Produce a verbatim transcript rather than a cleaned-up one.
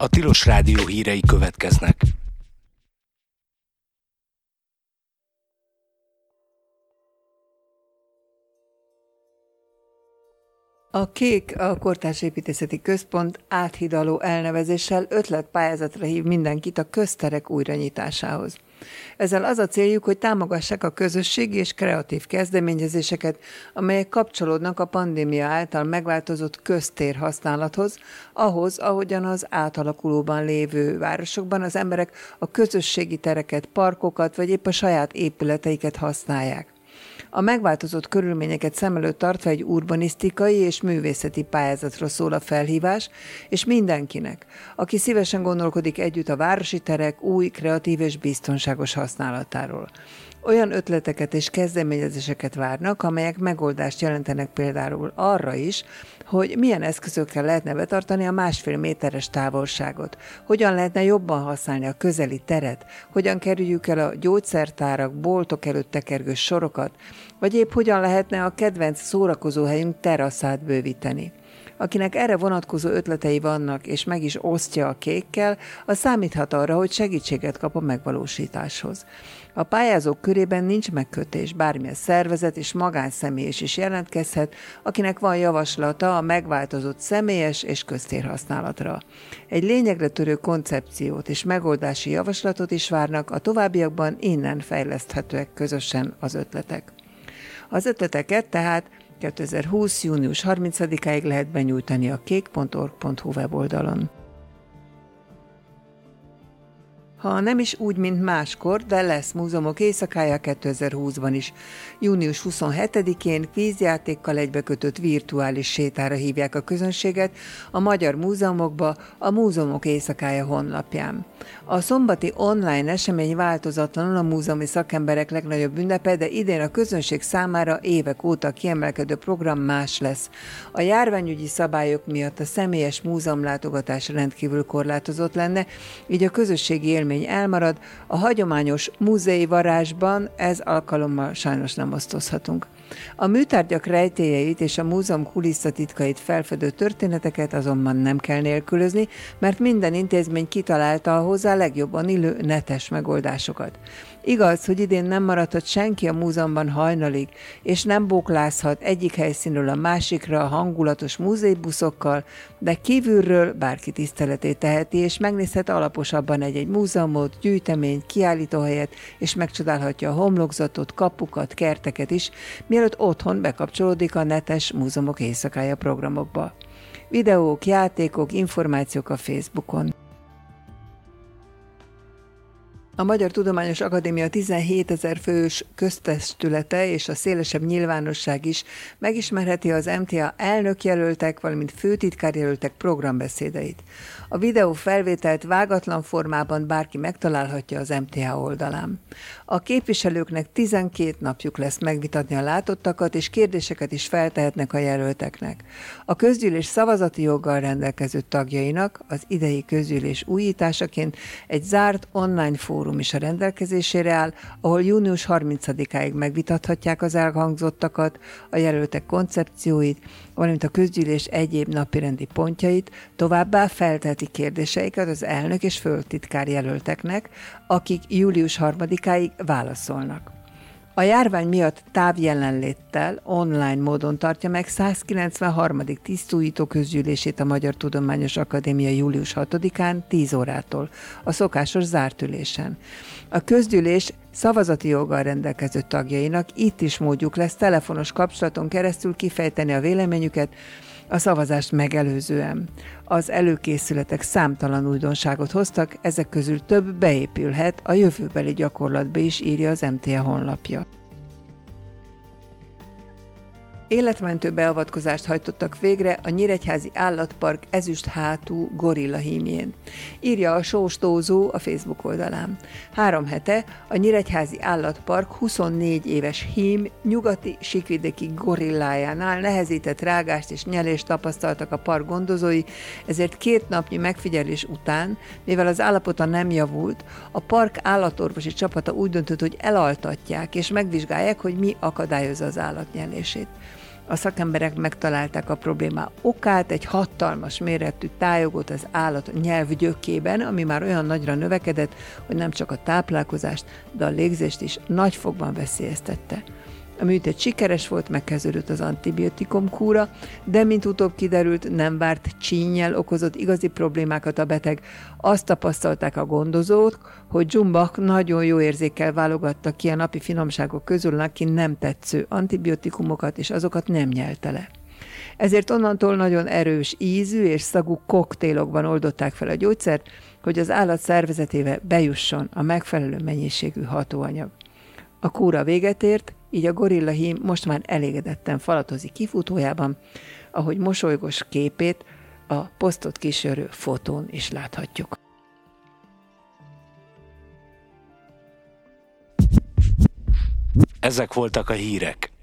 A Tilos Rádió hírei következnek. A Kék, a Kortárs Építészeti Központ áthidaló elnevezéssel ötletpályázatra hív mindenkit a közterek újranyitásához. Ezzel az a céljuk, hogy támogassák a közösségi és kreatív kezdeményezéseket, amelyek kapcsolódnak a pandémia által megváltozott köztér használathoz, ahhoz, ahogyan az átalakulóban lévő városokban az emberek a közösségi tereket, parkokat vagy épp a saját épületeiket használják. A megváltozott körülményeket szem előtt tartva egy urbanisztikai és művészeti pályázatra szól a felhívás, és mindenkinek, aki szívesen gondolkodik együtt a városi terek új, kreatív és biztonságos használatáról. Olyan ötleteket és kezdeményezéseket várnak, amelyek megoldást jelentenek például arra is, hogy milyen eszközökkel lehetne betartani a másfél méteres távolságot, hogyan lehetne jobban használni a közeli teret, hogyan kerüljük el a gyógyszertárak, boltok előtt tekergő sorokat, vagy épp hogyan lehetne a kedvenc szórakozóhelyünk teraszát bővíteni. Akinek erre vonatkozó ötletei vannak, és meg is osztja a Kékkel, az számíthat arra, hogy segítséget kap a megvalósításhoz. A pályázók körében nincs megkötés, bármilyen szervezet és magánszemély is jelentkezhet, akinek van javaslata a megváltozott személyes és köztérhasználatra. Egy lényegre törő koncepciót és megoldási javaslatot is várnak, a továbbiakban innen fejleszthetőek közösen az ötletek. Az ötleteket tehát kétezer-húsz. június harmincadikáig lehet benyújtani a kék pont org pont hu weboldalon. Ha nem is úgy, mint máskor, de lesz múzeumok éjszakája kétezer-húszban is. június huszonhetedikén kvízjátékkal egybekötött virtuális sétára hívják a közönséget a magyar múzeumokba a Múzeumok Éjszakája honlapján. A szombati online esemény változatlanul a múzeumi szakemberek legnagyobb ünnepe, de idén a közönség számára évek óta kiemelkedő program más lesz. A járványügyi szabályok miatt a személyes múzeumlátogatás rendkívül korlátozott lenne, így a közösségi élmény elmarad, a hagyományos múzeumi varázsban ez alkalommal sajnos nem osztozhatunk. A műtárgyak rejtélyeit és a múzeum kulisszatitkait felfedő történeteket azonban nem kell nélkülözni, mert minden intézmény kitalálta a hozzá legjobban illő netes megoldásokat. Igaz, hogy idén nem maradhat senki a múzeumban hajnalig, és nem bóklázhat egyik helyszínről a másikra a hangulatos múzeibuszokkal, de kívülről bárki tiszteletét teheti, és megnézhet alaposabban egy-egy múzeumot, gyűjteményt, kiállítóhelyet, és megcsodálhatja a homlokzatot, kapukat, kerteket is, mielőtt otthon bekapcsolódik a netes Múzeumok Éjszakája programokba. Videók, játékok, információk a Facebookon. A Magyar Tudományos Akadémia tizenhétezer fős köztestülete és a szélesebb nyilvánosság is megismerheti az em té á elnökjelöltek, valamint főtitkárjelöltek programbeszédeit. A videó felvételt vágatlan formában bárki megtalálhatja az em té á oldalán. A képviselőknek tizenkét napjuk lesz megvitatni a látottakat, és kérdéseket is feltehetnek a jelölteknek. A közgyűlés szavazati joggal rendelkező tagjainak az idei közgyűlés újításaként egy zárt online fórum is a rendelkezésére áll, ahol június harmincadikáig megvitathatják az elhangzottakat, a jelöltek koncepcióit, valamint a közgyűlés egyéb napirendi pontjait, továbbá felteheti kérdéseiket az elnök és főtitkár jelölteknek, akik július harmadikáig válaszolnak. A járvány miatt távjelenléttel online módon tartja meg százkilencvenharmadik tisztújító közgyűlését a Magyar Tudományos Akadémia július hatodikán tíz órától, a szokásos zárt ülésen. A közgyűlés szavazati joggal rendelkező tagjainak itt is módjuk lesz telefonos kapcsolaton keresztül kifejteni a véleményüket a szavazást megelőzően. Az előkészületek számtalan újdonságot hoztak, ezek közül több beépülhet a jövőbeli gyakorlatba is, írja az em té á honlapja. Életmentő beavatkozást hajtottak végre a Nyíregyházi Állatpark ezüsthátú gorilla hímjén, írja a Sóstózó a Facebook oldalán. Három hete a Nyíregyházi Állatpark huszonnégy éves hím nyugati síkvidéki gorillájánál nehezített rágást és nyelést tapasztaltak a park gondozói, ezért két napnyi megfigyelés után, mivel az állapota nem javult, a park állatorvosi csapata úgy döntött, hogy elaltatják és megvizsgálják, hogy mi akadályozza az állat nyelését. A szakemberek megtalálták a problémá okát, egy hatalmas méretű tájogot az állat nyelv gyökében, ami már olyan nagyra növekedett, hogy nem csak a táplálkozást, de a légzést is nagyfokban veszélyeztette. A műtét sikeres volt, megkezdődött az antibiotikum kúra, de mint utóbb kiderült, nem várt csínnyel okozott igazi problémákat a beteg. Azt tapasztalták a gondozók, hogy Dzsumbach nagyon jó érzékkel válogatta ki a napi finomságok közül neki nem tetsző antibiotikumokat, és azokat nem nyelte le. Ezért onnantól nagyon erős ízű és szagú koktélokban oldották fel a gyógyszert, hogy az állat szervezetébe bejusson a megfelelő mennyiségű hatóanyag. A kúra véget ért, így a gorillahím most már elégedetten falatozik kifutójában, ahogy mosolygos képét a posztot kísérő fotón is láthatjuk. Ezek voltak a hírek.